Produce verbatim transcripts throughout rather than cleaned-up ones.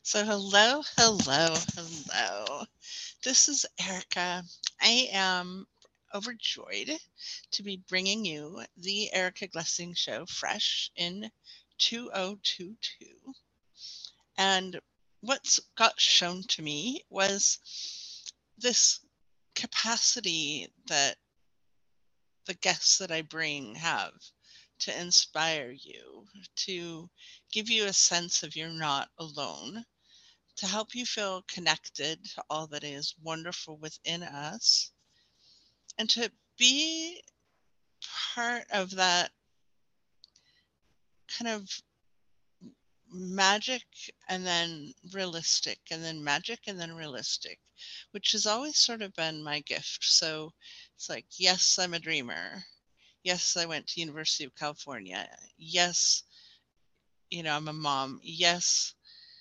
So, hello, hello, hello. This is Erica. I am overjoyed to be bringing you the Erica Glessing Show fresh in two thousand twenty-two. And what's got shown to me was this capacity that the guests that I bring have to inspire you, to give you a sense of you're not alone, to help you feel connected to all that is wonderful within us, and to be part of that kind of magic and then realistic, and then magic and then realistic, which has always sort of been my gift. So it's like, yes, I'm a dreamer. Yes, I went to University of California. Yes, you know, I'm a mom. Yes,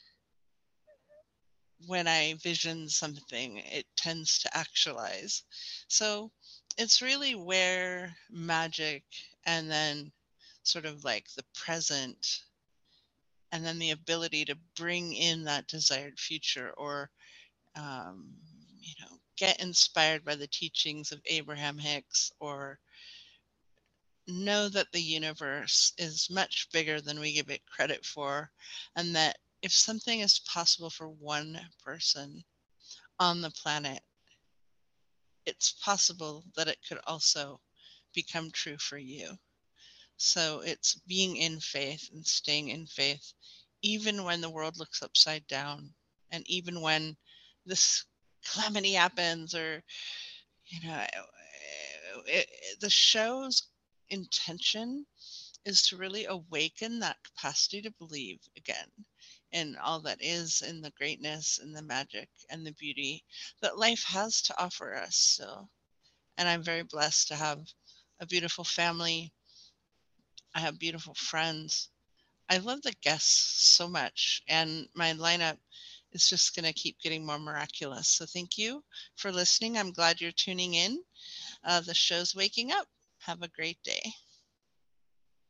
when I vision something, it tends to actualize. So it's really where magic and then sort of like the present and then the ability to bring in that desired future, or, um, you know, get inspired by the teachings of Abraham Hicks, or know that the universe is much bigger than we give it credit for, and that if something is possible for one person on the planet, it's possible that it could also become true for you. So it's being in faith and staying in faith, even when the world looks upside down, and even when this calamity happens, or, you know, it, it, the show's intention is to really awaken that capacity to believe again in all that is, in the greatness and the magic and the beauty that life has to offer us still. And I'm very blessed to have a beautiful family. I have beautiful friends. I love the guests so much, and my lineup is just going to keep getting more miraculous. So thank you for listening. I'm glad you're tuning in. Uh, the show's waking up. Have a great day.